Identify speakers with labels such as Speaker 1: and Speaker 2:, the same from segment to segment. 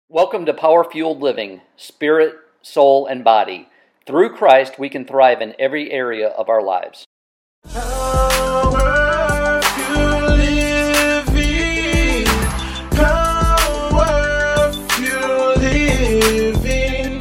Speaker 1: Welcome to Power Fueled Living, Spirit, Soul, and Body. Through Christ, we can thrive in every area of our lives.
Speaker 2: Power Fueled Living. Power Fueled Living.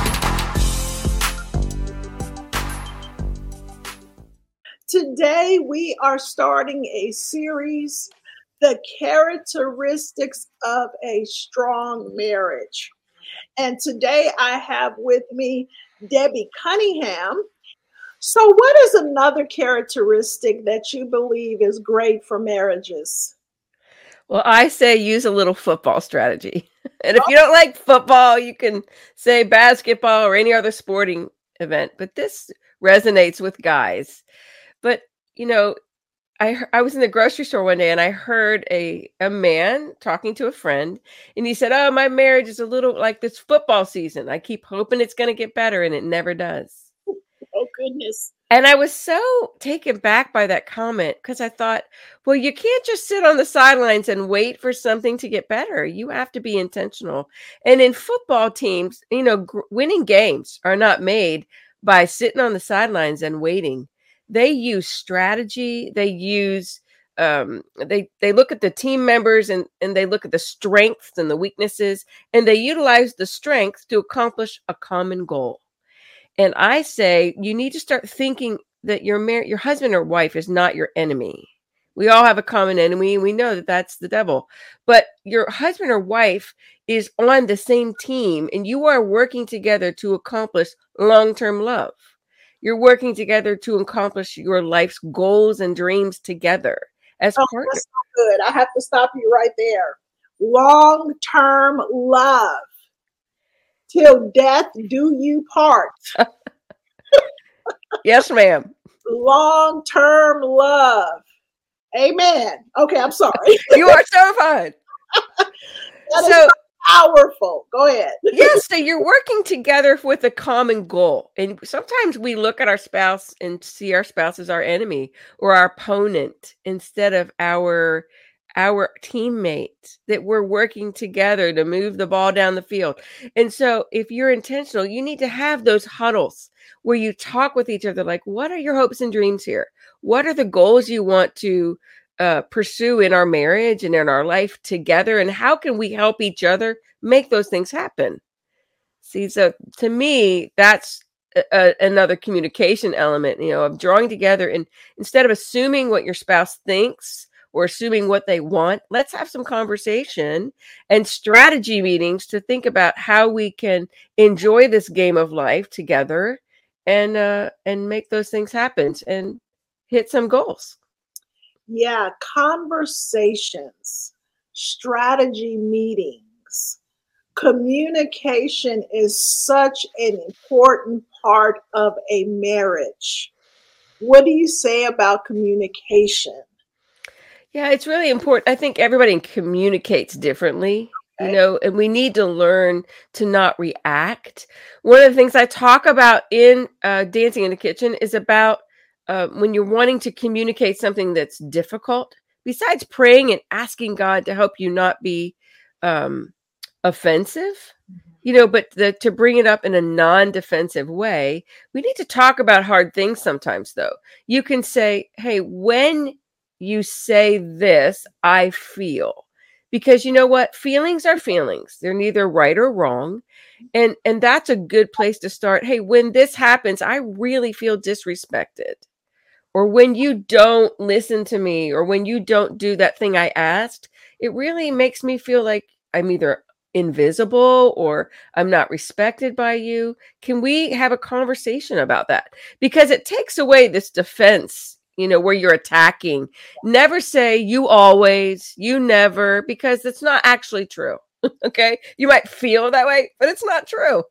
Speaker 3: Today we are starting a series, The Characteristics of a Strong Marriage. And today I have with me Debbie Cunningham. So what is another characteristic that you believe is great for marriages?
Speaker 4: Well, I say use a little football strategy. And if you don't like football, you can say basketball or any other sporting event. But this resonates with guys. But, you know, I was in the grocery store one day and I heard a man talking to a friend, and he said, "Oh, my marriage is a little like this football season. I keep hoping it's going to get better and it never does."
Speaker 3: Oh, goodness.
Speaker 4: And I was so taken back by that comment because I thought, well, you can't just sit on the sidelines and wait for something to get better. You have to be intentional. And in football teams, winning games are not made by sitting on the sidelines and waiting. They use strategy. They use they look at the team members and they look at the strengths and the weaknesses, and they utilize the strengths to accomplish a common goal. And I say you need to start thinking that your husband or wife is not your enemy. We all have a common enemy. We know that that's the devil. But your husband or wife is on the same team, and you are working together to accomplish long-term love. You're working together to accomplish your life's goals and dreams together as partners.
Speaker 3: That's so good. I have to stop you right there. Long-term love. Till death do you part.
Speaker 4: Yes, ma'am.
Speaker 3: Long-term love. Amen. Okay, I'm sorry.
Speaker 4: You are so fun.
Speaker 3: That is so powerful. Go ahead.
Speaker 4: Yes, so you're working together with a common goal. And sometimes we look at our spouse and see our spouse as our enemy or our opponent instead of our teammate, that we're working together to move the ball down the field. And so if you're intentional, you need to have those huddles where you talk with each other, like, what are your hopes and dreams here? What are the goals you want to pursue in our marriage and in our life together? And how can we help each other make those things happen? See, so to me, that's another communication element, of drawing together. And instead of assuming what your spouse thinks or assuming what they want, let's have some conversation and strategy meetings to think about how we can enjoy this game of life together and make those things happen and hit some goals.
Speaker 3: Yeah, conversations, strategy meetings, communication is such an important part of a marriage. What do you say about communication?
Speaker 4: Yeah, it's really important. I think everybody communicates differently, and we need to learn to not react. One of the things I talk about in Dancing in the Kitchen is about when you're wanting to communicate something that's difficult, besides praying and asking God to help you not be offensive, but to bring it up in a non-defensive way, we need to talk about hard things sometimes, though. You can say, hey, when you say this, I feel, because you know what? Feelings are feelings. They're neither right or wrong. And that's a good place to start. Hey, when this happens, I really feel disrespected. Or when you don't listen to me, or when you don't do that thing I asked, it really makes me feel like I'm either invisible or I'm not respected by you. Can we have a conversation about that? Because it takes away this defense, where you're attacking. Never say you always, you never, because it's not actually true. Okay. You might feel that way, but it's not true.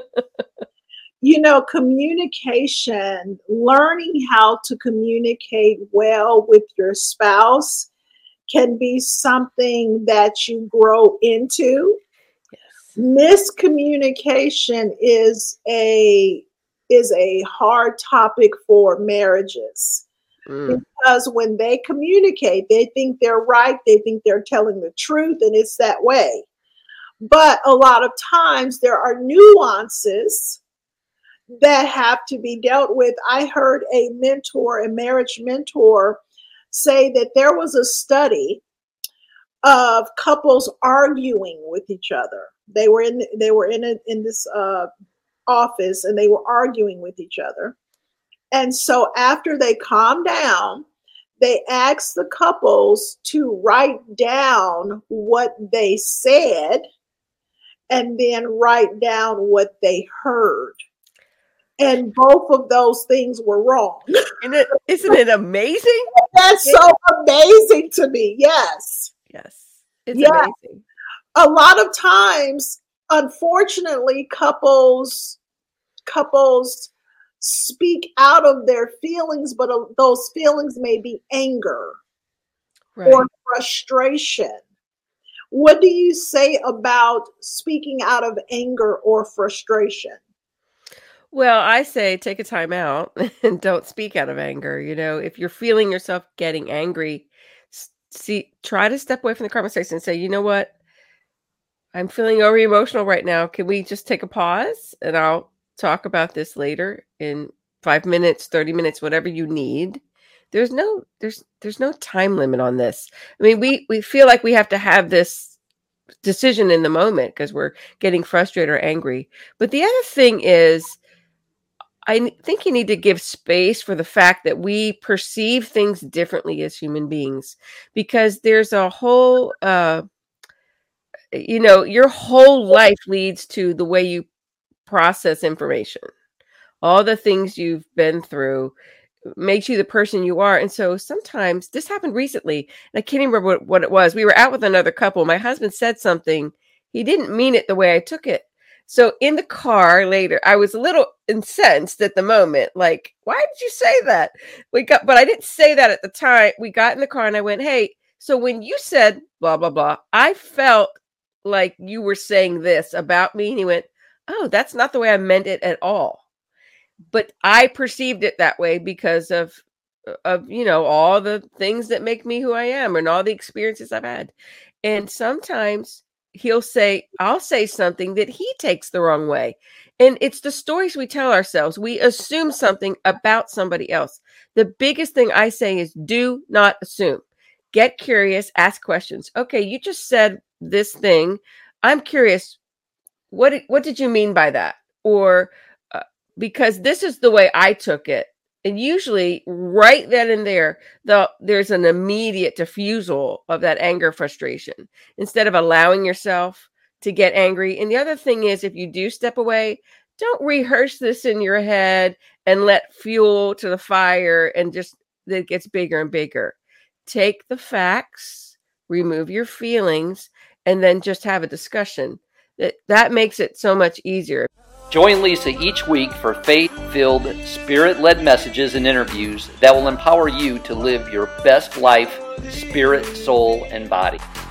Speaker 3: Communication, learning how to communicate well with your spouse can be something that you grow into. Yes. Miscommunication is a hard topic for marriages. Because when they communicate, they think they're right, they think they're telling the truth, and it's that way. But a lot of times there are nuances that have to be dealt with. I heard a marriage mentor, say that there was a study of couples arguing with each other. They were in this office, and they were arguing with each other. And so after they calmed down, they asked the couples to write down what they said and then write down what they heard. And both of those things were wrong.
Speaker 4: Isn't it amazing?
Speaker 3: That's so amazing to me. Yes.
Speaker 4: Yes. It's
Speaker 3: Yeah.
Speaker 4: amazing.
Speaker 3: A lot of times, unfortunately, couples speak out of their feelings, but those feelings may be anger
Speaker 4: Right.
Speaker 3: or frustration. What do you say about speaking out of anger or frustration?
Speaker 4: Well, I say take a time out and don't speak out of anger. If you're feeling yourself getting angry, try to step away from the conversation and say, you know what? I'm feeling over emotional right now. Can we just take a pause and I'll talk about this later in 5 minutes, 30 minutes, whatever you need. There's no time limit on this. I mean, we feel like we have to have this decision in the moment because we're getting frustrated or angry. But the other thing is, I think you need to give space for the fact that we perceive things differently as human beings, because there's a whole, your whole life leads to the way you process information. All the things you've been through makes you the person you are. And so sometimes this happened recently, and I can't remember what it was. We were out with another couple. My husband said something. He didn't mean it the way I took it. So in the car later, I was a little incensed at the moment. Like, why did you say that? But I didn't say that at the time. We got in the car and I went, hey, so when you said blah, blah, blah, I felt like you were saying this about me. And he went, oh, that's not the way I meant it at all. But I perceived it that way because of all the things that make me who I am and all the experiences I've had. And sometimes I'll say something that he takes the wrong way. And it's the stories we tell ourselves. We assume something about somebody else. The biggest thing I say is do not assume. Get curious, ask questions. Okay, you just said this thing. I'm curious. What did you mean by that? Or because this is the way I took it. And usually right then and there, there's an immediate diffusal of that anger, frustration, instead of allowing yourself to get angry. And the other thing is, if you do step away, don't rehearse this in your head and let fuel to the fire and just that it gets bigger and bigger. Take the facts, remove your feelings, and then just have a discussion. That makes it so much easier.
Speaker 1: Join Lisa each week for faith-filled, spirit-led messages and interviews that will empower you to live your best life, spirit, soul, and body.